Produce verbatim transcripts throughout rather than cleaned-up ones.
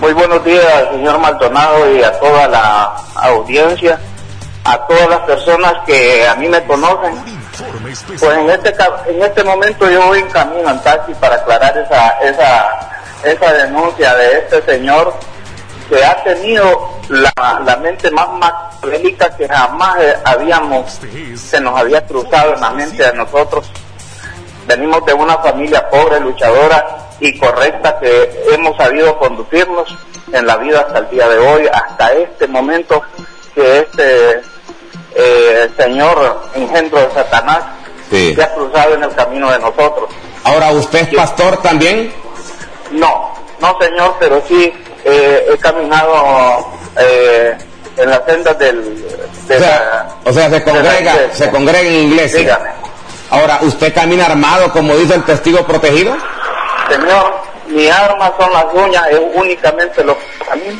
Muy buenos días, señor Maldonado, y a toda la audiencia, a todas las personas que a mí me conocen. Pues en este en este momento yo voy en camino en taxi para aclarar esa esa esa denuncia de este señor que ha tenido la, la mente más maquiavélica que jamás habíamos, se nos había cruzado en la mente de nosotros. Venimos de una familia pobre, luchadora y correcta, que hemos sabido conducirnos en la vida hasta el día de hoy, hasta este momento que este eh, señor engendro de Satanás sí. se ha cruzado en el camino de nosotros. Ahora, ¿usted es pastor también? No, no señor, pero sí eh, he caminado eh, en las sendas del... De o, sea, la, o sea, se congrega, se congrega en iglesia. Dígame. Ahora, ¿usted camina armado como dice el testigo protegido? Señor, mi arma son las uñas, es únicamente lo que camino.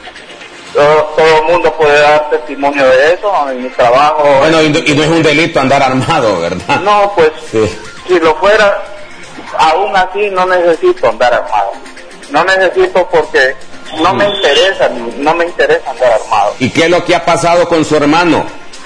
Todo, todo el mundo puede dar testimonio de eso en mi trabajo. Bueno, y no, y no es un delito andar armado, ¿verdad? No, pues, sí. si lo fuera, aún así no necesito andar armado. No necesito porque no me interesa, no me interesa andar armado. ¿Y qué es lo que ha pasado con su hermano?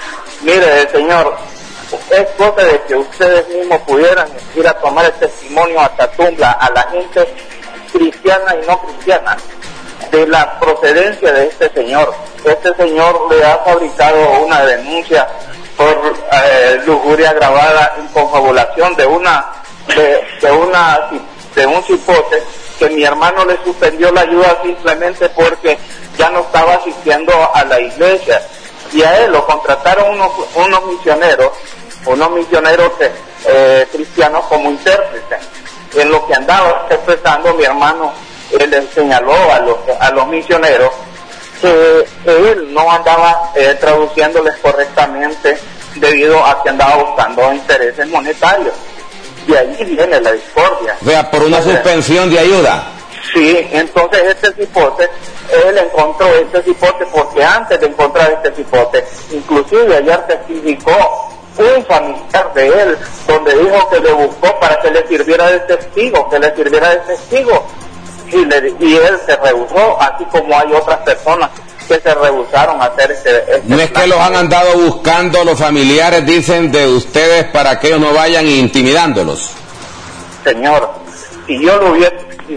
Mire, señor, es cosa de que ustedes mismos pudieran ir a tomar el testimonio a Tatumbla, a la gente cristiana y no cristiana, de la procedencia de este señor. Este señor le ha fabricado una denuncia por eh, lujuria agravada en confabulación de una de, de una de un cipote que mi hermano le suspendió la ayuda simplemente porque ya no estaba asistiendo a la iglesia, y a él lo contrataron unos unos misioneros unos misioneros que, eh, cristianos como intérpretes. En lo que andaba interpretando mi hermano, él le señaló a los a los misioneros que, que él no andaba eh, traduciéndoles correctamente debido a que andaba buscando intereses monetarios. De allí viene la discordia. O sea, por una entonces, suspensión de ayuda. Sí, entonces este cipote, él encontró este cipote porque antes de encontrar este cipote, inclusive ayer testificó un familiar de él, donde dijo que le buscó para que le sirviera de testigo, que le sirviera de testigo, y, le, y él se rehusó, así como hay otras personas que se rehusaron a hacer este... este no es que los han andado buscando los familiares, dicen, de ustedes para que ellos no vayan intimidándolos. Señor, si yo lo hubiera,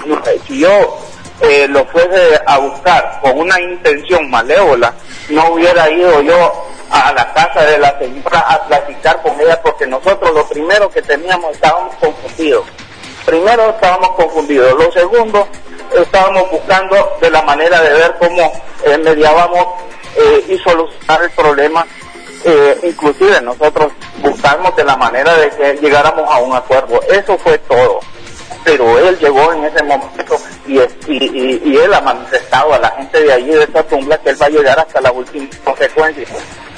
si yo eh, lo fuese a buscar con una intención malévola, no hubiera ido yo a la casa de la señora a platicar con ella, porque nosotros lo primero que teníamos, estábamos confundidos. Primero estábamos confundidos, lo segundo, estábamos buscando de la manera de ver cómo eh, mediábamos eh, y solucionar el problema. Eh, inclusive nosotros buscamos de la manera de que llegáramos a un acuerdo. Eso fue todo. Pero él llegó en ese momento y, y, y, y él ha manifestado a la gente de allí, de esta tumba, que él va a llegar hasta las últimas consecuencias.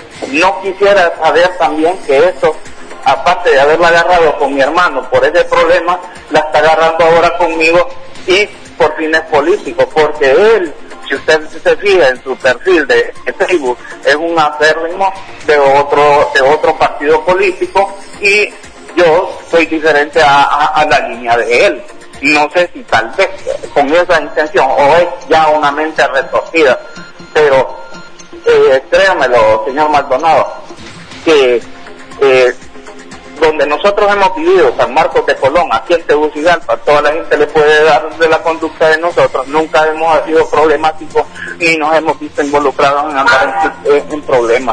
No quisiera saber también que esto, aparte de haberla agarrado con mi hermano por ese problema, la está agarrando ahora conmigo y por fines políticos, porque él, si usted se fija en su perfil de Facebook, es un acérrimo de otro de otro partido político, y yo soy diferente a, a, a la línea de él. No sé si tal vez con esa intención o es ya una mente retorcida, pero eh, créamelo, señor Maldonado, que eh, donde nosotros hemos vivido, San Marcos de Colón, aquí en Tegucigalpa, toda la gente le puede dar de la conducta de nosotros. Nunca hemos sido problemáticos ni nos hemos visto involucrados en andar en, en, en problemas.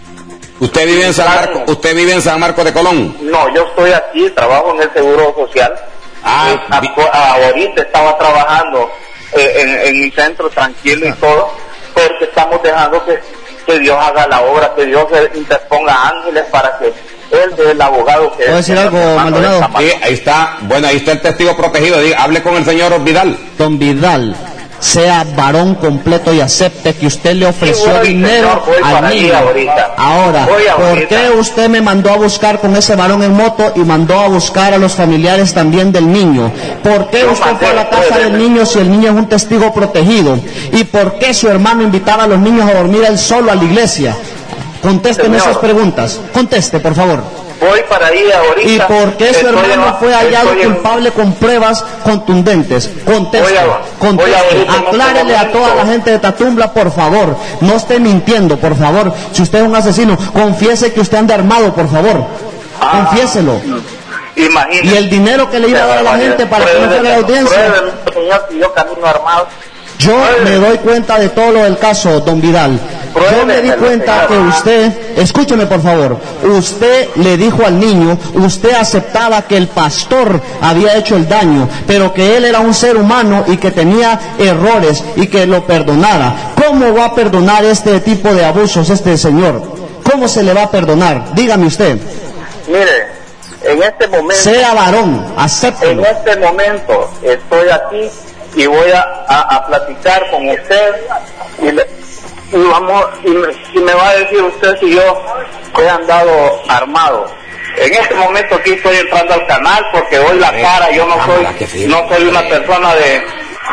¿Usted vive en San Marcos? ¿Usted vive en San Marcos de Colón? No, yo estoy aquí, trabajo en el Seguro Social. Ah, eh, ahorita estaba trabajando eh, en, en mi centro tranquilo y todo, porque estamos dejando que, que Dios haga la obra, que Dios interponga ángeles para que él es el abogado que... ¿Puedo decir algo, Maldonado? Sí, ahí está, bueno, ahí está el testigo protegido. Diga, hable con el señor Vidal. Don Vidal, sea varón completo y acepte que usted le ofreció sí, voy, dinero señor, al niño. Ahora, ¿por qué usted me mandó a buscar con ese varón en moto y mandó a buscar a los familiares también del niño? ¿Por qué usted fue a la casa del niño si el niño es un testigo protegido? ¿Y por qué su hermano invitaba a los niños a dormir él solo a la iglesia? Contésteme esas preguntas. Conteste, por favor. voy para ahí ahorita. ¿Y por qué su Estoy hermano en- fue hallado estoy en- culpable con pruebas contundentes? Conteste, Voy a- voy a conteste, ahorita en aclárele este a toda la momento. gente de Tatumbla, por favor, no esté mintiendo, por favor. Si usted es un asesino, confiese que usted anda armado, por favor, Ah, confiéselo. Imagínese. Y el dinero que le iba a dar a la gente para que no fuera a la audiencia. Pruébeme, señor, si yo camino armado. Yo me doy cuenta de todo lo del caso, don Vidal. Yo me di cuenta que usted, escúcheme por favor, usted le dijo al niño, usted aceptaba que el pastor había hecho el daño, pero que él era un ser humano y que tenía errores y que lo perdonara. ¿Cómo va a perdonar este tipo de abusos este señor? ¿Cómo se le va a perdonar? Dígame usted. Mire, en este momento, Sea varón, en acéptelo. este momento estoy aquí y voy a, a, a platicar con usted y, le, y vamos y me, y me va a decir usted si yo he andado armado. En este momento aquí estoy entrando al canal porque doy la cara, yo no soy no soy una persona de...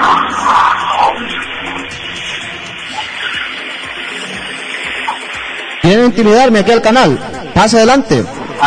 ¿Quieren intimidarme aquí al canal? Pase adelante.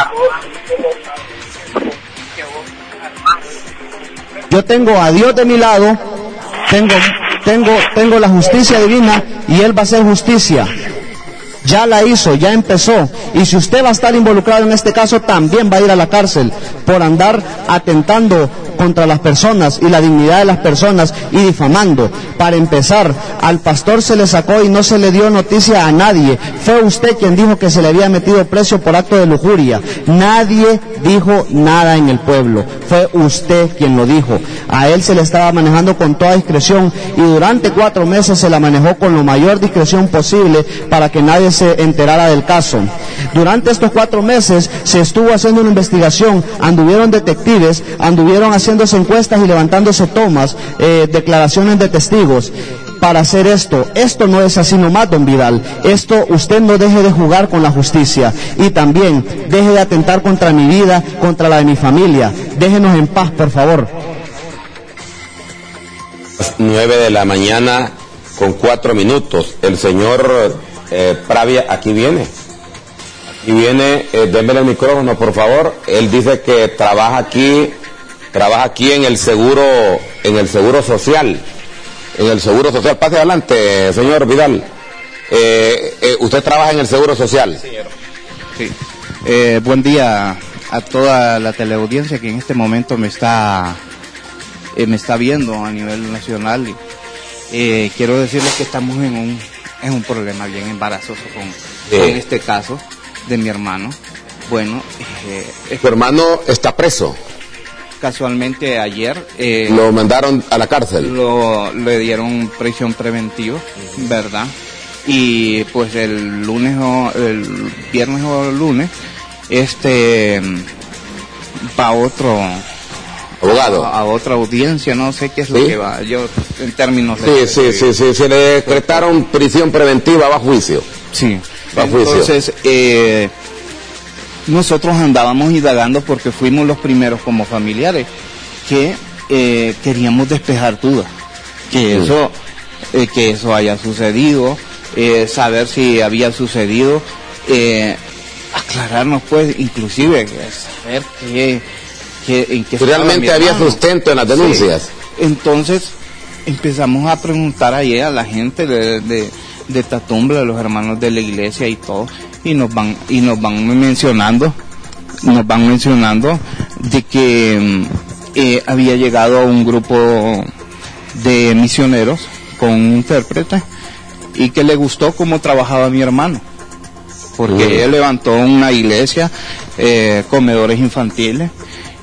Yo tengo a Dios de mi lado, tengo, tengo, tengo la justicia divina y Él va a hacer justicia. Ya la hizo, ya empezó. Y si usted va a estar involucrado en este caso, también va a ir a la cárcel por andar atentando contra las personas y la dignidad de las personas y difamando. Para empezar, al pastor se le sacó y no se le dio noticia a nadie. Fue usted quien dijo que se le había metido preso por acto de lujuria. Nadie dijo nada en el pueblo. Fue usted quien lo dijo. A él se le estaba manejando con toda discreción y durante cuatro meses se la manejó con la mayor discreción posible para que nadie se enterara del caso. Durante estos cuatro meses se estuvo haciendo una investigación, anduvieron detectives, anduvieron haciéndose encuestas y levantándose tomas, eh, declaraciones de testigos para hacer esto. Esto no es así nomás, don Vidal. Esto, usted no deje de jugar con la justicia y también deje de atentar contra mi vida, contra la de mi familia. Déjenos en paz, por favor. Nueve de la mañana con cuatro minutos. El señor eh, Pravia aquí viene. Aquí viene, eh, démele el micrófono, por favor. Él dice que trabaja aquí, trabaja aquí en el seguro, en el seguro social. En el seguro social. Pase adelante, señor Vidal. Eh, eh, ¿Usted trabaja en el seguro social? Sí. Eh, buen día a toda la teleaudiencia que en este momento me está eh, me está viendo a nivel nacional. Y, eh, quiero decirles que estamos en un en un problema bien embarazoso con, sí. con este caso de mi hermano. Bueno, eh, ¿su hermano está preso? Casualmente ayer eh, lo mandaron a la cárcel, lo le dieron prisión preventiva, ¿verdad? Y pues el lunes o el viernes o el lunes este va a otro abogado a, a otra audiencia, no sé qué es ¿sí? lo que va yo en términos sí, de, sí, de, sí, sí, se le decretaron prisión preventiva bajo juicio. Sí, bajo entonces juicio. Eh, nosotros andábamos indagando porque fuimos los primeros como familiares que eh, queríamos despejar dudas, que mm. eso eh, que eso haya sucedido, eh, saber si había sucedido, eh, aclararnos pues, inclusive saber qué, qué, en qué si realmente había sustento en las denuncias. Sí. Entonces empezamos a preguntar ahí a la gente de, de, de Tatumbla, de los hermanos de la iglesia y todo, y nos van y nos van mencionando nos van mencionando de que eh, había llegado un grupo de misioneros con un intérprete y que le gustó cómo trabajaba mi hermano, porque uh-huh. él levantó una iglesia, eh, comedores infantiles,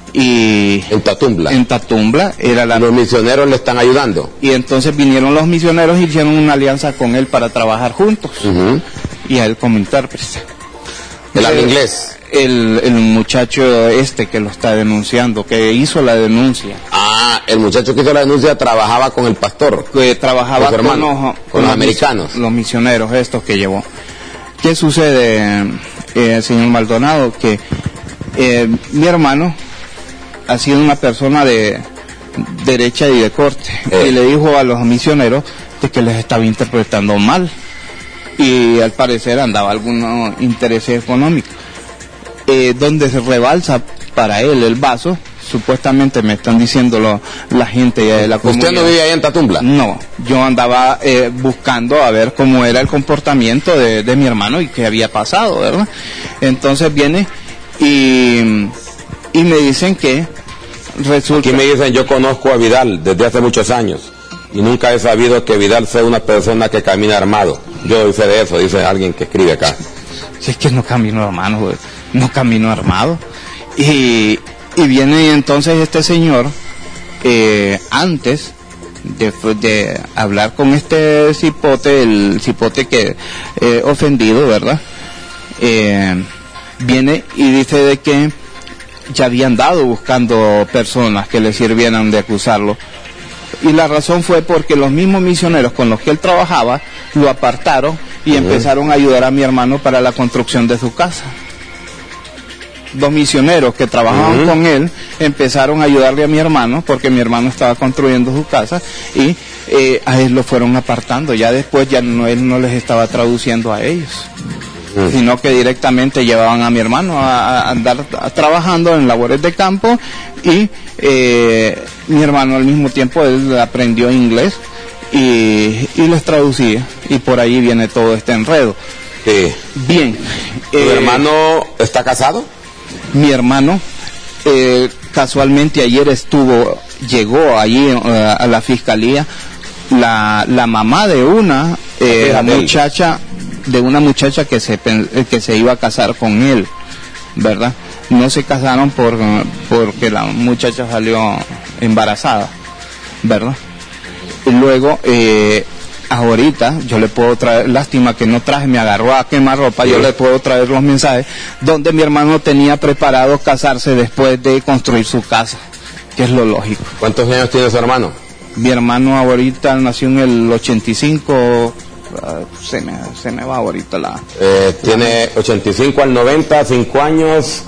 y en Tatumbla en Tatumbla era la... los misioneros le están ayudando, y entonces vinieron los misioneros y hicieron una alianza con él para trabajar juntos, uh-huh. y a él como intérprete. ¿El habla inglés? El, el muchacho este que lo está denunciando, que hizo la denuncia. Ah, el muchacho que hizo la denuncia trabajaba con el pastor. Que trabajaba con, hermano, los, con, con los los americanos. Los misioneros estos que llevó. ¿Qué sucede, eh, señor Maldonado? Que eh, mi hermano ha sido una persona de derecha y de corte. Eh. Y le dijo a los misioneros de que les estaba interpretando mal. Y al parecer andaba algunos intereses económicos. eh, donde se rebalsa para él el vaso. Supuestamente me están diciendo lo, la gente de la comunidad. ¿Usted no vive ahí en Tatumbla? No, yo andaba eh, buscando a ver cómo era el comportamiento de, de mi hermano y qué había pasado, ¿verdad? Entonces viene y, y me dicen que resulta... Aquí me dicen, yo conozco a Vidal desde hace muchos años y nunca he sabido que Vidal sea una persona que camina armado. Yo hice de eso, dice alguien que escribe acá. Si es que no camino armado, güey. No camino armado. Y... Y viene entonces este señor, eh, antes de, de hablar con este cipote, el cipote que eh, ofendido, ¿verdad? Eh, viene y dice de que ya habían dado buscando personas que le sirvieran de acusarlo. Y la razón fue porque los mismos misioneros con los que él trabajaba lo apartaron y uh-huh. empezaron a ayudar a mi hermano para la construcción de su casa. Dos misioneros que trabajaban uh-huh. con él empezaron a ayudarle a mi hermano porque mi hermano estaba construyendo su casa y eh, a él lo fueron apartando. Ya después ya no, él no les estaba traduciendo a ellos, uh-huh. sino que directamente llevaban a mi hermano a, a andar a, trabajando en labores de campo y eh, mi hermano al mismo tiempo él aprendió inglés y, y les traducía y por ahí viene todo este enredo. Sí. Bien. ¿Tu eh, hermano está casado? Mi hermano eh, casualmente ayer estuvo, llegó allí uh, a la fiscalía, la, la mamá de una eh, muchacha, de una muchacha que se que se iba a casar con él, ¿verdad? No se casaron por porque la muchacha salió embarazada, ¿verdad? Y luego eh, ahorita yo le puedo traer, lástima que no traje, me agarró a quemar ropa, sí. Yo le puedo traer los mensajes donde mi hermano tenía preparado casarse después de construir su casa, que es lo lógico. ¿Cuántos años tiene su hermano? Mi hermano ahorita nació en el ochenta y cinco, uh, se, me, se me va ahorita la... Eh, tiene ochenta y cinco al noventa, cinco años,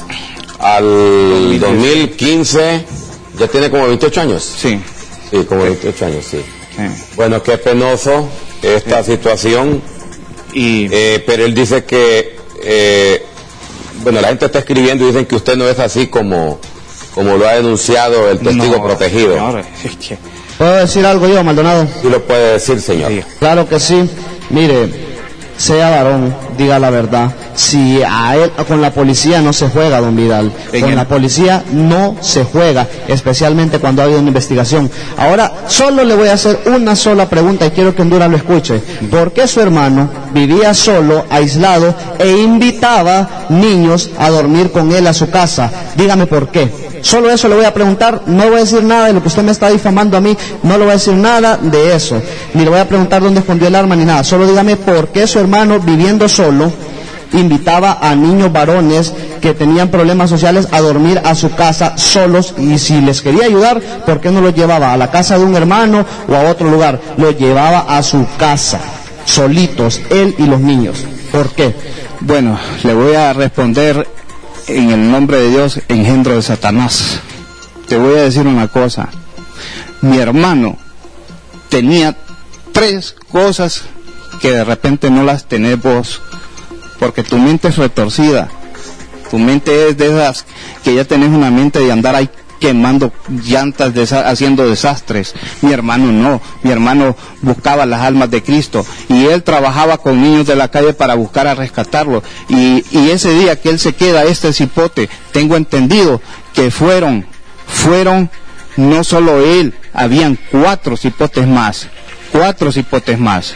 al dos mil quince, ya tiene como veintiocho años. Sí. Sí, como veintiocho años, sí. Sí. Bueno, qué penoso esta sí. situación, y eh, pero él dice que, eh, bueno, la gente está escribiendo y dicen que usted no es así como, como lo ha denunciado el testigo no, protegido. Señor, es que... ¿Puedo decir algo yo, Maldonado? Sí lo puede decir, señor. Sí. Claro que sí. Mire, sea varón, diga la verdad. Si a él, con la policía no se juega, don Vidal. Con la policía no se juega, especialmente cuando ha habido una investigación. Ahora, solo le voy a hacer una sola pregunta y quiero que Honduras lo escuche. ¿Por qué su hermano vivía solo, aislado, e invitaba niños a dormir con él a su casa? Dígame por qué. Solo eso le voy a preguntar, no voy a decir nada de lo que usted me está difamando a mí, no le voy a decir nada de eso, ni le voy a preguntar dónde escondió el arma ni nada, solo dígame por qué su hermano, viviendo solo, invitaba a niños varones que tenían problemas sociales a dormir a su casa solos, y si les quería ayudar, ¿por qué no los llevaba a la casa de un hermano o a otro lugar? Los llevaba a su casa, solitos, él y los niños. ¿Por qué? Bueno, le voy a responder en el nombre de Dios, engendro de Satanás. Te voy a decir una cosa. Mi hermano tenía tres cosas que de repente no las tenés vos, porque tu mente es retorcida. Tu mente es de esas que ya tenés una mente de andar ahí quemando llantas, desa- haciendo desastres. Mi hermano no, mi hermano buscaba las almas de Cristo y él trabajaba con niños de la calle para buscar a rescatarlos, y, y ese día que él se queda, este cipote, tengo entendido que fueron, fueron no solo él, habían cuatro cipotes más, cuatro cipotes más.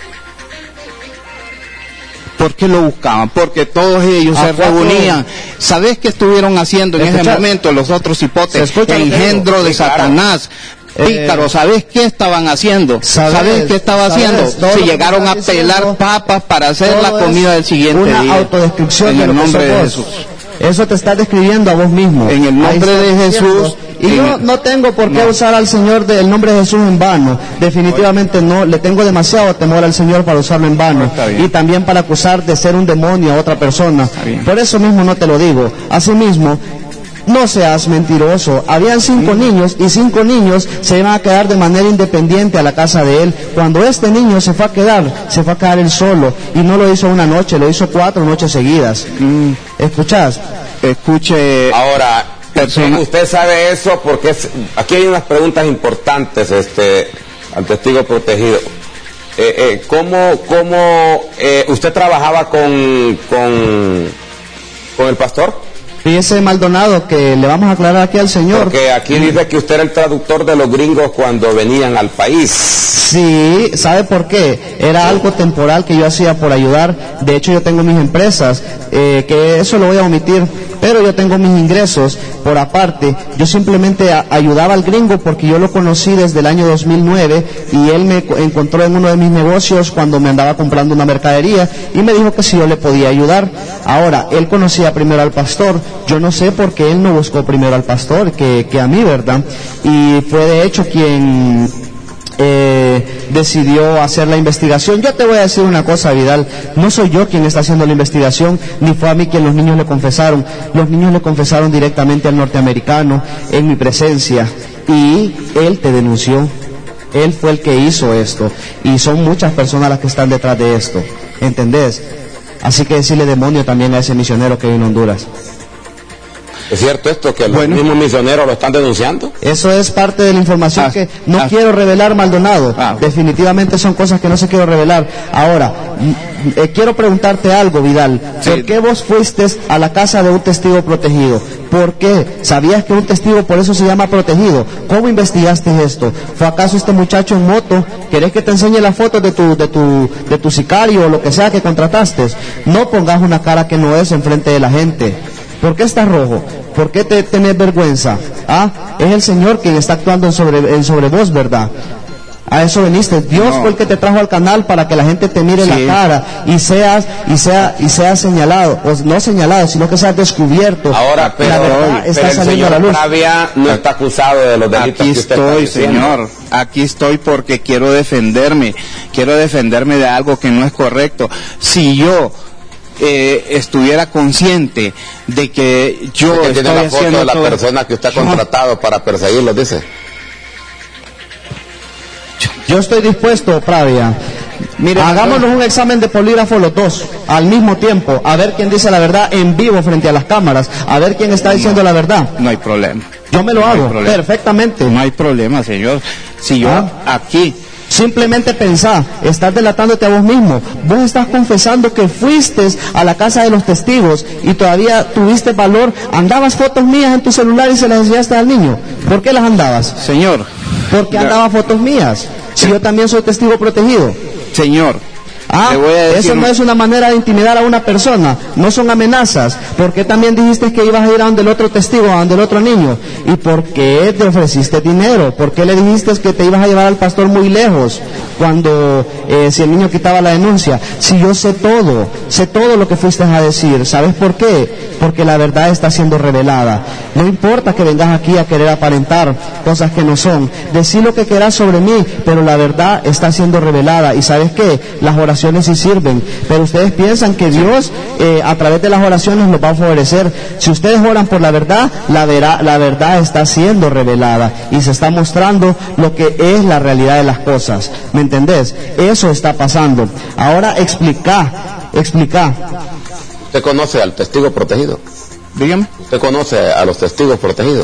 ¿Por qué lo buscaban? Porque todos ellos se reunían. ¿Sabés qué estuvieron haciendo en ese momento los otros hipotes? Engendro de Satanás, pícaro. ¿Sabés qué estaban haciendo? ¿Sabés qué estaba haciendo? Se llegaron a pelar papas para hacer la comida del siguiente día. Una autodescripción en el nombre de Jesús. Eso te estás describiendo a vos mismo. En el nombre de Jesús. Y yo no tengo por qué no. usar al Señor del nombre de Jesús en vano. Definitivamente no. Le tengo demasiado temor al Señor para usarlo en vano. Y también para acusar de ser un demonio a otra persona. Por eso mismo no te lo digo. Asimismo, no seas mentiroso. Habían cinco sí. niños y cinco niños se iban a quedar de manera independiente a la casa de él. Cuando este niño se fue a quedar, se fue a quedar él solo. Y no lo hizo una noche, lo hizo cuatro noches seguidas. Mm. ¿Escuchás? escuche. Ahora, persona... usted sabe eso porque es... aquí hay unas preguntas importantes este, al testigo protegido. Eh, eh, ¿Cómo, cómo eh, usted trabajaba con, con, con el pastor? Fíjese, Maldonado, que le vamos a aclarar aquí al señor. Porque aquí dice que usted era el traductor de los gringos cuando venían al país. Sí, ¿sabe por qué? Era algo temporal que yo hacía por ayudar. De hecho, yo tengo mis empresas, eh, que eso lo voy a omitir, pero yo tengo mis ingresos por aparte. Yo simplemente a, ayudaba al gringo porque yo lo conocí desde el año dos mil nueve y él me encontró en uno de mis negocios cuando me andaba comprando una mercadería y me dijo que si yo le podía ayudar. Ahora, él conocía primero al pastor. Yo no sé por qué él no buscó primero al pastor que, que a mí, ¿verdad? Y fue de hecho quien eh, decidió hacer la investigación. Yo te voy a decir una cosa, Vidal, no soy yo quien está haciendo la investigación, ni fue a mí quien los niños le confesaron. Los niños le confesaron directamente al norteamericano en mi presencia y él te denunció. Él fue el que hizo esto y son muchas personas las que están detrás de esto, ¿entendés? Así que decirle demonio también a ese misionero que vino a Honduras. ¿Es cierto esto, que los bueno, mismos misioneros lo están denunciando? Eso es parte de la información ah, que no ah, quiero revelar, Maldonado. Ah, Definitivamente son cosas que no se quiero revelar. Ahora, eh, quiero preguntarte algo, Vidal. Sí. ¿Por qué vos fuiste a la casa de un testigo protegido? ¿Por qué? ¿Sabías que un testigo por eso se llama protegido? ¿Cómo investigaste esto? ¿Fue acaso este muchacho en moto? ¿Querés que te enseñe las fotos de tu, de tu, de tu sicario o lo que sea que contrataste? No pongas una cara que no es enfrente de la gente. ¿Por qué estás rojo? ¿Por qué te tenés vergüenza? Ah, es el Señor quien está actuando en sobre, en sobre vos, ¿verdad? A eso veniste. Dios no. fue el que te trajo al canal para que la gente te mire sí. la cara y seas y sea y seas señalado, o no señalado, sino que seas descubierto. Ahora, pero, la verdad pero está el saliendo señor a la luz. Pravia no está acusado de los delitos Aquí que usted estoy, está señor. Aquí estoy porque quiero defenderme. Quiero defenderme de algo que no es correcto. Si yo Eh, estuviera consciente de que yo que estoy tiene la foto haciendo de la todo... persona que usted ha contratado no. para perseguirlo, dice. Yo estoy dispuesto, Pravia. Mire, hagámonos un examen de polígrafo los dos, al mismo tiempo, a ver quién dice la verdad en vivo frente a las cámaras, a ver quién está diciendo no, la verdad. No hay problema. Yo me lo no hago, perfectamente. No hay problema, señor. Si yo ¿Ah? aquí... Simplemente pensá, estás delatándote a vos mismo. Vos estás confesando que fuiste a la casa de los testigos y todavía tuviste valor. Andabas fotos mías en tu celular y se las enseñaste al niño. ¿Por qué las andabas? Señor. ¿Por qué andabas fotos mías? Si yo también soy testigo protegido. Señor. Ah, eso no es una manera de intimidar a una persona, no son amenazas. ¿Por qué también dijiste que ibas a ir a donde el otro testigo, a donde el otro niño? ¿Y por qué te ofreciste dinero? ¿Por qué le dijiste que te ibas a llevar al pastor muy lejos cuando eh, si el niño quitaba la denuncia? Si yo sé todo, sé todo lo que fuiste a decir. ¿Sabes por qué? Porque la verdad está siendo revelada. No importa que vengas aquí a querer aparentar cosas que no son. Decí lo que quieras sobre mí, pero la verdad está siendo revelada. ¿Y sabes qué? Las oraciones sí sirven, pero ustedes piensan que Dios eh, a través de las oraciones los va a favorecer. Si ustedes oran por la verdad, la, vera, la verdad está siendo revelada y se está mostrando lo que es la realidad de las cosas. ¿Me entendés? Eso está pasando. Ahora explica, explica. ¿Usted conoce al testigo protegido? Dígame. ¿Usted conoce a los testigos protegidos?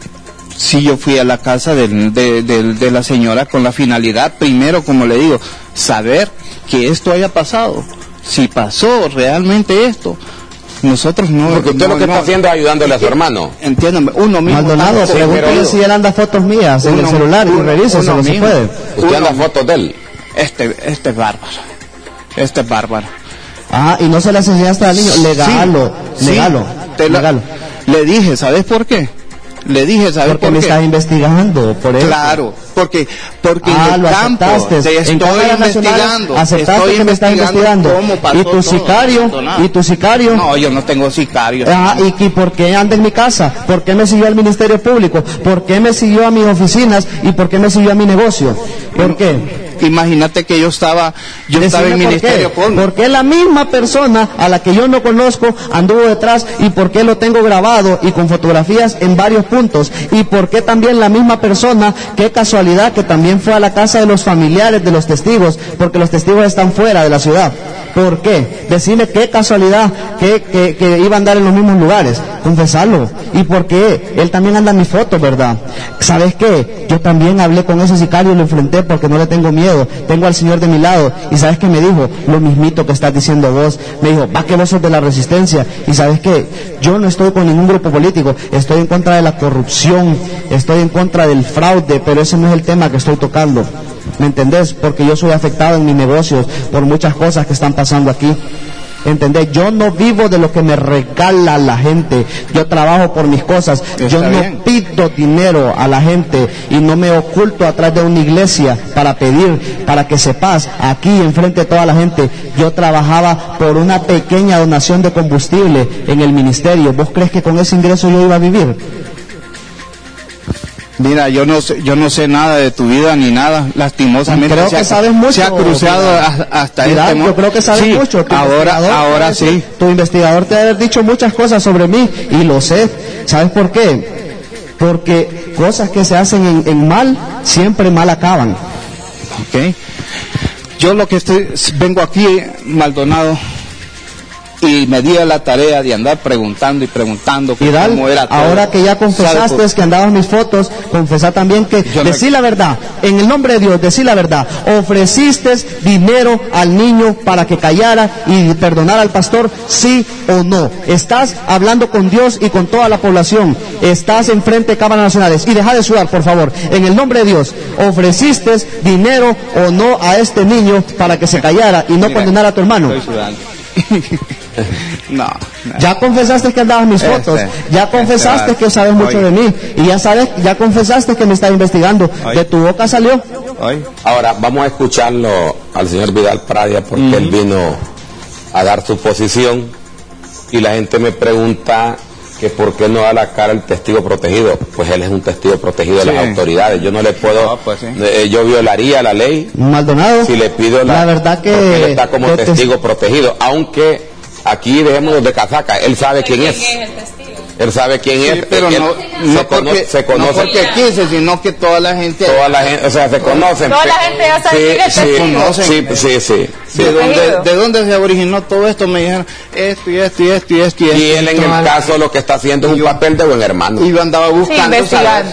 Sí, yo fui a la casa de, de, de, de la señora con la finalidad, primero, como le digo, saber que esto haya pasado. Si pasó realmente esto, nosotros no... Porque usted no, lo que no, está haciendo es ayudándole a su hermano. Entiéndame, uno mismo... Maldonado, sí, pregúntale si él anda fotos mías uno, en el celular uno, y revisa, no se puede. ¿Usted uno, anda fotos de él? Este, este es bárbaro. Este es bárbaro. Ah, y no se le enseñaste al niño. Legalo, sí, legalo, sí, legalo. Le dije, ¿sabes por qué? Le dije, ¿sabes porque por me qué? estás investigando, por eso. Claro, porque porque ah, en el lo campo aceptaste. te estoy investigando. Aceptaste estoy que me estás investigando. ¿Y tu sicario? ¿Y tu sicario? No, yo no tengo sicario. Ah, ¿y, ¿y por qué anda en mi casa? ¿Por qué me siguió al Ministerio Público? ¿Por qué me siguió a mis oficinas? ¿Y por qué me siguió a mi negocio? ¿Por qué? Imagínate que yo estaba, yo Decime estaba en el Ministerio Público. ¿Por qué la misma persona a la que yo no conozco anduvo detrás y por qué lo tengo grabado y con fotografías en varios puntos? ¿Y por qué también la misma persona, qué casualidad que también fue a la casa de los familiares de los testigos, porque los testigos están fuera de la ciudad? ¿Por qué? Decime qué casualidad que, que, que iba a andar en los mismos lugares. Confesarlo. ¿Y por qué? Él también anda en mis fotos, ¿verdad? ¿Sabes qué? Yo también hablé con ese sicario y lo enfrenté porque no le tengo miedo. Tengo al Señor de mi lado. ¿Y sabes qué me dijo? Lo mismito que estás diciendo vos. Me dijo, va que vos sos de la resistencia. ¿Y sabes qué? Yo no estoy con ningún grupo político. Estoy en contra de la corrupción. Estoy en contra del fraude, pero ese no es el tema que estoy tocando. ¿Me entendés? Porque yo soy afectado en mis negocios por muchas cosas que están pasando aquí. ¿Entendés? Yo no vivo de lo que me regala la gente. Yo trabajo por mis cosas. Está yo no bien. Pido dinero a la gente y no me oculto atrás de una iglesia para pedir, para que sepas, aquí enfrente de toda la gente, yo trabajaba por una pequeña donación de combustible en el ministerio. ¿Vos crees que con ese ingreso yo iba a vivir? Mira, yo no sé, yo no sé nada de tu vida ni nada, lastimosamente. Creo que ha, sabes mucho. Se ha cruzado a, hasta Mira, este yo creo que sabes sí, mucho. Tu ahora, ahora sí. Tu investigador te ha haber dicho muchas cosas sobre mí y lo sé. ¿Sabes por qué? Porque cosas que se hacen en, en mal siempre mal acaban. Okay. Yo lo que estoy, vengo aquí, Maldonado, y me di a la tarea de andar preguntando y preguntando Vidal, cómo era todo. Ahora que ya confesaste por... que andabas mis fotos, confesá también que Yo decí me... la verdad, en el nombre de Dios, decí la verdad. Ofreciste dinero al niño para que callara y perdonara al pastor, sí o no. Estás hablando con Dios y con toda la población. Estás enfrente de cámaras nacionales y deja de sudar, por favor. En el nombre de Dios, ofreciste dinero o no a este niño para que se callara y no Mira, condenara a tu hermano. Estoy sudando. No, no. Ya confesaste que andabas mis fotos, este, ya confesaste este que sabes mucho Oye. de mí y ya sabes, ya confesaste que me estás investigando. Oye. De tu boca salió. Oye. Ahora vamos a escucharlo al señor Vidal Pradia porque uh-huh. él vino a dar su posición y la gente me pregunta que por qué no da la cara el testigo protegido. Pues él es un testigo protegido sí. de las autoridades. Yo no le puedo, no, pues sí. eh, yo violaría la ley. Maldonado. Si le pido la, la verdad que porque él está como testigo te... protegido, aunque aquí dejémonos de casaca. Él sabe quién es. Él sabe quién sí, es, pero él, no, él, no, se, porque, cono, se conoce. No porque quise, sino que toda la gente. Toda la gente, o sea, se conocen. Toda la gente ya sabe quién es sí, sí, sí, sí, sí. ¿De dónde, ¿De dónde se originó todo esto? Me dijeron esto y esto y esto y esto. Y, y él en el caso lo que está haciendo es un yo, papel de buen hermano. Y yo andaba buscando. Sí, investigando.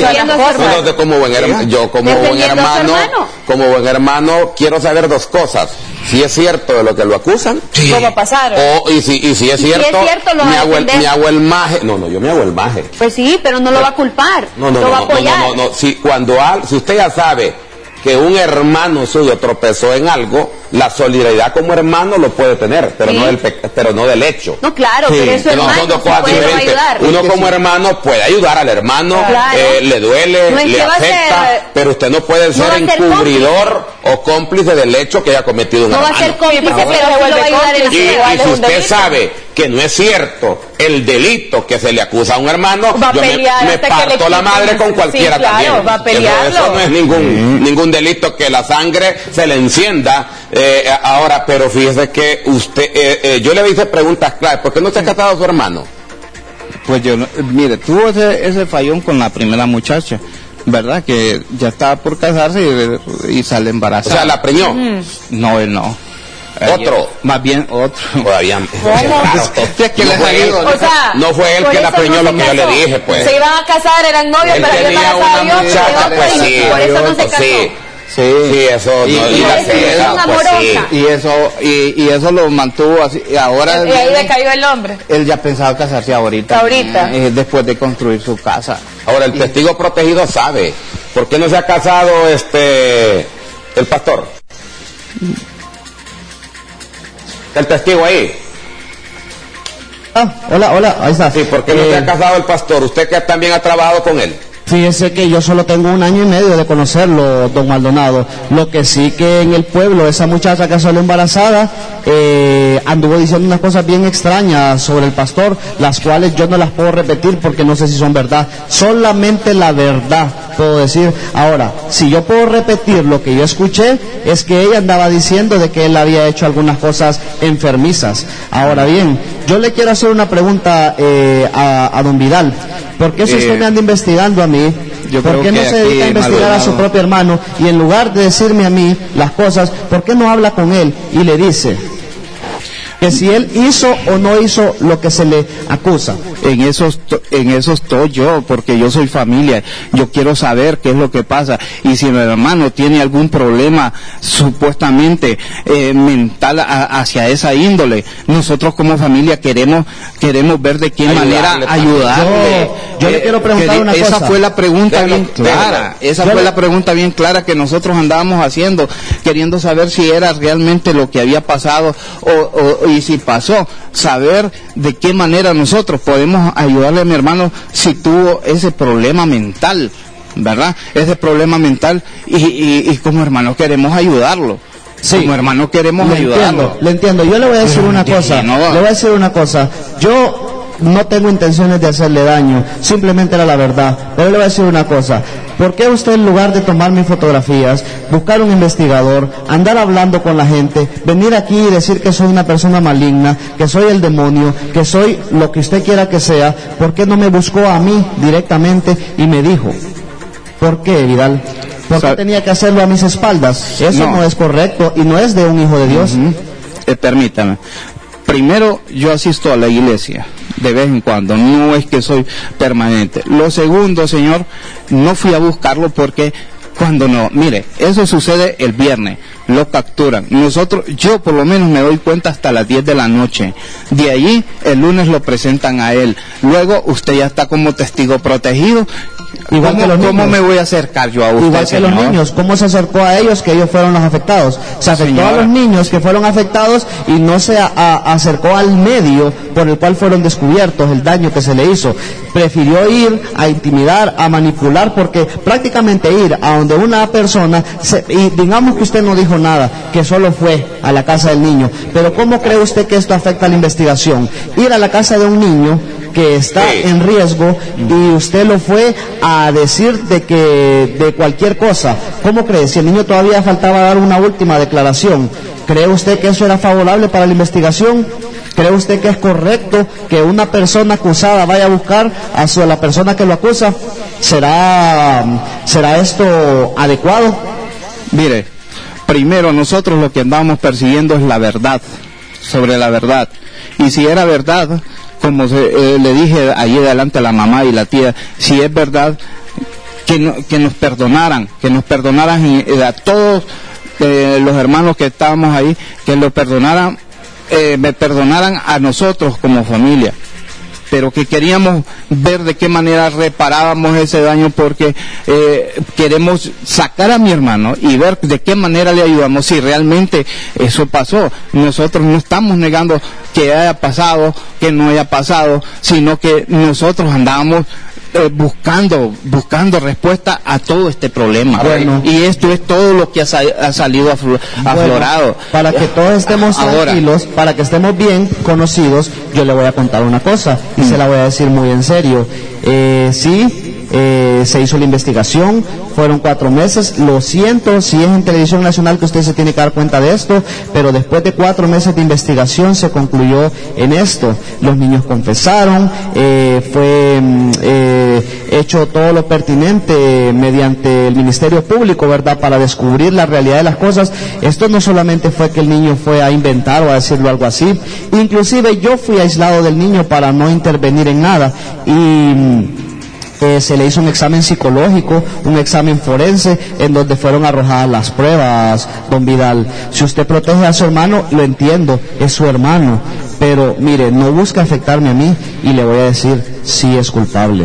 No, no, como buen hermano, yo como buen hermano, como buen hermano quiero saber dos cosas. Si es cierto de lo que lo acusan, sí. ¿Cómo pasaron? O, y, si, y si es ¿Y cierto, si es cierto lo me, hago el, me hago el maje. No, no, yo me hago el maje. Pues sí, pero no lo va a culpar. No, no, lo no, va a no, apoyar. no, no, no. Si, cuando al, si usted ya sabe que un hermano suyo tropezó en algo, la solidaridad como hermano lo puede tener, pero, sí. no, del, pero no del hecho. No, claro, sí. pero eso hermano no, puede ayudar. Uno como sí. hermano puede ayudar al hermano, claro. eh, le duele, no le afecta, ser, pero usted no puede ser no encubridor o cómplice del hecho que haya cometido un no hermano. No va a ser cómplice, pero se vuelve a ayudar en Y, y si usted sabe que no es cierto el delito que se le acusa a un hermano, yo me, me parto la madre con cualquiera sí, claro, también. Va a pelearlo. Eso, eso no es ningún, mm. ningún delito que la sangre se le encienda. Eh, ahora, pero fíjese que usted, eh, eh, yo le hice preguntas claras. ¿Por qué no se ha casado a su hermano? Pues yo, mire, tuvo ese, ese fallón con la primera muchacha, ¿verdad? Que ya estaba por casarse y, y sale embarazada. O sea, ¿la preñó? Mm. No, él no. Otro. Más bien otro. Todavía. Es que no, fue él, o sea, no fue él que la preñó, no lo que yo le dije, pues. Se iban a casar, eran novios, él pero había embarazado Dios, muchacha, pues sí, por eso no se casó. Sí. Sí, sí, eso y, no, y, y, la sí, es una pues sí. y eso y, y eso lo mantuvo así y ahora y ahí le cayó el hombre. Él ya pensaba casarse ahorita. Ahorita. Eh, después de construir su casa. Ahora el y, testigo protegido sabe. ¿Por qué no se ha casado este el pastor? El testigo ahí. Ah, hola, hola, ahí está. Sí, ¿por qué no eh, se ha casado el pastor? Usted que también ha trabajado con él. Fíjese que yo solo tengo un año y medio de conocerlo, don Maldonado. Lo que sí que en el pueblo, esa muchacha que salió embarazada, eh, anduvo diciendo unas cosas bien extrañas sobre el pastor, las cuales yo no las puedo repetir porque no sé si son verdad. Solamente la verdad puedo decir. Ahora, si yo puedo repetir lo que yo escuché, es que ella andaba diciendo de que él había hecho algunas cosas enfermizas. Ahora bien, yo le quiero hacer una pregunta eh, a, a don Vidal. ¿Por qué si usted me anda investigando a mí? Yo ¿Por qué no se dedica a investigar a su propio hermano? Y en lugar de decirme a mí las cosas, ¿por qué no habla con él y le dice, que si él hizo o no hizo lo que se le acusa. En eso, esto- en eso estoy yo, porque yo soy familia, yo quiero saber qué es lo que pasa, y si mi hermano tiene algún problema supuestamente eh, mental a- hacia esa índole, nosotros como familia queremos queremos ver de qué Ayudarle, manera padre. ayudarle. Yo- yo le quiero preguntar que una esa cosa. fue la pregunta Déjalo, bien clara, déjalo. esa Yo fue le- la pregunta bien clara que nosotros andábamos haciendo, queriendo saber si era realmente lo que había pasado o, o- y si pasó, saber de qué manera nosotros podemos ayudarle a mi hermano si tuvo ese problema mental, ¿verdad? Ese problema mental y, y, y como hermanos queremos ayudarlo. Sí. Como hermanos queremos Le ayudarlo. entiendo, le entiendo. Yo le voy a decir una Pero, cosa, no. le voy a decir una cosa. Yo no tengo intenciones de hacerle daño, simplemente era la verdad. Pero le voy a decir una cosa. ¿Por qué usted, en lugar de tomar mis fotografías, buscar un investigador, andar hablando con la gente, venir aquí y decir que soy una persona maligna, que soy el demonio, que soy lo que usted quiera que sea, por qué no me buscó a mí directamente y me dijo? ¿Por qué, Vidal? ¿Por qué Sa- tenía que hacerlo a mis espaldas? Eso no, No. es correcto y no es de un hijo de Dios. Ujú. Eh, permítame. Primero, yo asisto a la iglesia de vez en cuando, no es que soy permanente. Lo segundo, señor, no fui a buscarlo porque cuando no, mire, eso sucede el viernes, lo capturan. Nosotros, yo por lo menos me doy cuenta hasta las diez de la noche. De allí, el lunes lo presentan a él. Luego, usted ya está como testigo protegido. Igual ¿Cómo, que los cómo niños. me voy a acercar yo a usted, Igual que señor? los niños, ¿cómo se acercó a ellos que ellos fueron los afectados? Se afectó Señora. a los niños que fueron afectados y no se a- a- acercó al medio por el cual fueron descubiertos el daño que se le hizo. Prefirió ir a intimidar, a manipular, porque prácticamente ir a donde una persona, se- y digamos que usted no dijo nada, que solo fue a la casa del niño, pero ¿cómo cree usted que esto afecta a la investigación? Ir a la casa de un niño que está Sí. en riesgo y usted lo fue a decir de que de cualquier cosa. ¿Cómo cree? Si el niño todavía faltaba dar una última declaración, ¿cree usted que eso era favorable para la investigación? ¿Cree usted que es correcto que una persona acusada vaya a buscar a su, a la persona que lo acusa? ¿Será, será esto adecuado? Mire, primero nosotros lo que andamos persiguiendo es la verdad, sobre la verdad. Y si era verdad, como se- eh, le dije allí delante a la mamá y la tía, si es verdad, que, no- que nos perdonaran, que nos perdonaran y, eh, a todos eh, los hermanos que estábamos ahí, que lo perdonaran, eh, me perdonaran a nosotros como familia. Pero que queríamos ver de qué manera reparábamos ese daño porque eh, queremos sacar a mi hermano y ver de qué manera le ayudamos si realmente eso pasó. Nosotros no estamos negando que haya pasado, que no haya pasado, sino que nosotros andábamos eh, buscando buscando respuesta a todo este problema. Bueno. Y esto es todo lo que ha, sa- ha salido aflo- aflorado. Bueno, para que todos estemos Ahora. tranquilos, para que estemos bien conocidos, yo le voy a contar una cosa y se la voy a decir muy en serio. Eh, sí, eh, se hizo la investigación, fueron cuatro meses, lo siento si es en Televisión Nacional que usted se tiene que dar cuenta de esto, pero después de cuatro meses de investigación se concluyó en esto. Los niños confesaron, eh, fue mm, eh, hecho todo lo pertinente mediante el Ministerio Público, ¿verdad?, para descubrir la realidad de las cosas. Esto no solamente fue que el niño fue a inventar o a decirlo algo así, inclusive yo fui aislado del niño para no intervenir en nada y mm, Eh, se le hizo un examen psicológico, un examen forense, en donde fueron arrojadas las pruebas, don Vidal. Si usted protege a su hermano, lo entiendo, es su hermano, pero mire, no busca afectarme a mí y le voy a decir, sí es culpable.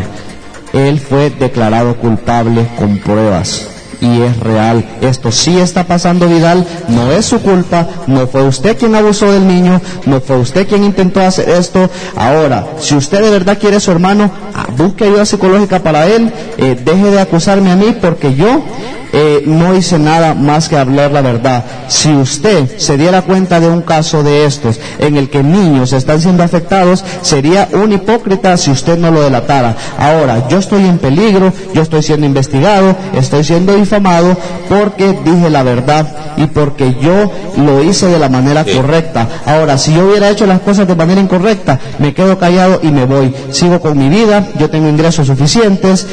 Él fue declarado culpable con pruebas. Y es real, esto sí está pasando, Vidal, no es su culpa, no fue usted quien abusó del niño, no fue usted quien intentó hacer esto. Ahora, si usted de verdad quiere a su hermano, ah, busque ayuda psicológica para él, eh, deje de acusarme a mí porque yo eh, no hice nada más que hablar la verdad. Si usted se diera cuenta de un caso de estos en el que niños están siendo afectados, sería un hipócrita si usted no lo delatara. Ahora, yo estoy en peligro, yo estoy siendo investigado, estoy siendo difamado porque dije la verdad y porque yo lo hice de la manera Sí. correcta. Ahora, si yo hubiera hecho las cosas de manera incorrecta, me quedo callado y me voy. Sigo con mi vida, yo tengo ingresos suficientes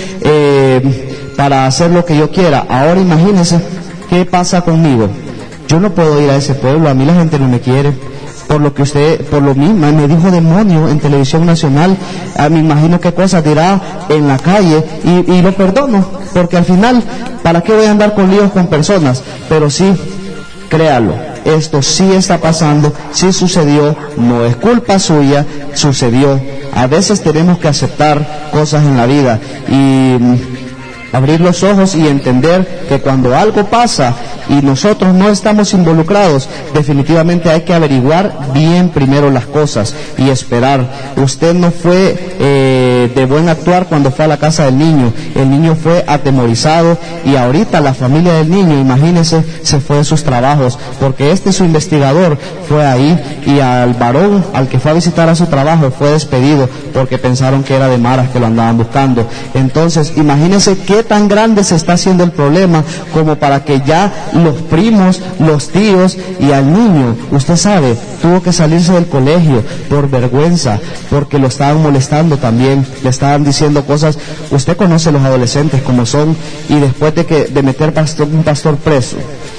eh, para hacer lo que yo quiera. Ahora imagínense qué pasa conmigo. Yo no puedo ir a ese pueblo, a mí la gente no me quiere. por lo que usted, por lo mismo, me dijo demonio en televisión nacional, ah, me imagino qué cosas dirá en la calle, y, y lo perdono, porque al final, ¿para qué voy a andar con líos con personas? Pero sí, créalo, esto sí está pasando, sí sucedió, no es culpa suya, sucedió. A veces tenemos que aceptar cosas en la vida y abrir los ojos y entender que cuando algo pasa y nosotros no estamos involucrados, definitivamente hay que averiguar bien primero las cosas y esperar. Usted no fue eh, de buen actuar cuando fue a la casa del niño, el niño fue atemorizado y ahorita la familia del niño, imagínense, se fue de sus trabajos, porque este su investigador fue ahí y al varón, al que fue a visitar a su trabajo, fue despedido porque pensaron que era de maras que lo andaban buscando. Entonces, imagínense qué tan grande se está haciendo el problema como para que ya los primos, los tíos y al niño, usted sabe, tuvo que salirse del colegio por vergüenza, porque lo estaban molestando también, le estaban diciendo cosas. Usted conoce los adolescentes como son, y después de que de meter pastor, un pastor preso,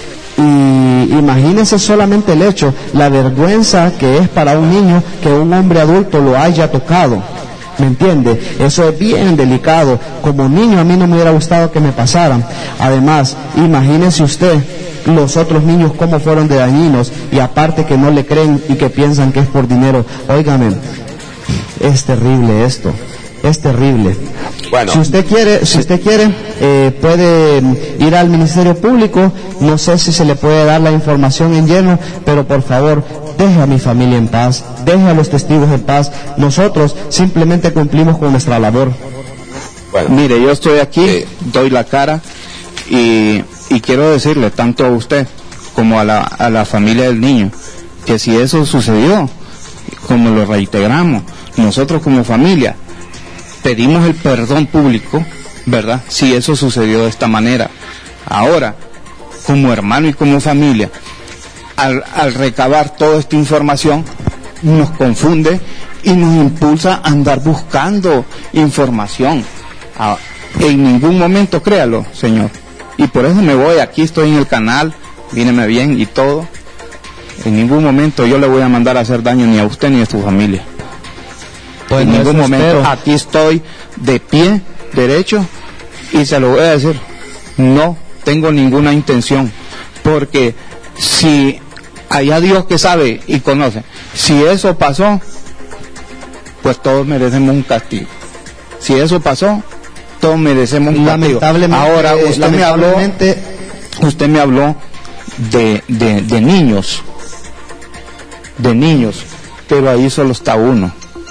y imagínense solamente el hecho, la vergüenza que es para un niño que un hombre adulto lo haya tocado. ¿Me entiende? Eso es bien delicado. Como niño a mí no me hubiera gustado que me pasaran. Además, imagínese usted los otros niños cómo fueron de dañinos, y aparte que no le creen y que piensan que es por dinero. Óigame, es terrible esto, es terrible. Bueno. Si usted quiere, si usted quiere, eh, puede ir al Ministerio Público. No sé si se le puede dar la información en lleno, pero por favor, deje a mi familia en paz, deje a los testigos en paz. Nosotros simplemente cumplimos con nuestra labor. Bueno, mire, yo estoy aquí, sí. doy la cara y, y quiero decirle tanto a usted como a la, a la familia del niño que si eso sucedió, como lo reiteramos, nosotros como familia pedimos el perdón público, ¿verdad? Si eso sucedió de esta manera. Ahora, como hermano y como familia, al, al recabar toda esta información, nos confunde y nos impulsa a andar buscando información. Ah, en ningún momento, créalo, señor. Y por eso me voy, aquí estoy en el canal, víneme bien y todo. En ningún momento yo le voy a mandar a hacer daño ni a usted ni a su familia. Pues en ningún momento, espero. Aquí estoy de pie derecho y se lo voy a decir, no tengo ninguna intención, porque si allá Dios que sabe y conoce, si eso pasó, pues todos merecemos un castigo. Si eso pasó, todos merecemos un castigo. Ahora usted lamentablemente... me habló, usted me habló de, de, de niños, de niños, pero ahí solo está uno.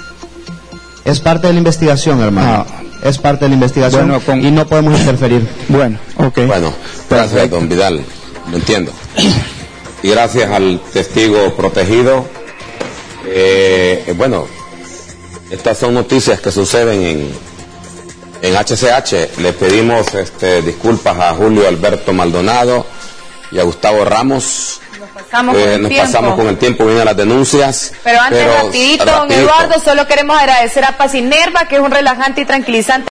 Es parte de la investigación, hermano. Ah. Es parte de la investigación, bueno, con... y no podemos interferir. Bueno, ok. Bueno, gracias, perfecto, don Vidal. Lo entiendo. Y gracias al testigo protegido. Eh, bueno, estas son noticias que suceden en, en H C H. Le pedimos este, disculpas a Julio Alberto Maldonado y a Gustavo Ramos. Pasamos eh, nos tiempo. pasamos con el tiempo, vienen las denuncias. Pero antes, pero, rapidito, rapidito, don Eduardo, solo queremos agradecer a Pacinerva, que es un relajante y tranquilizante.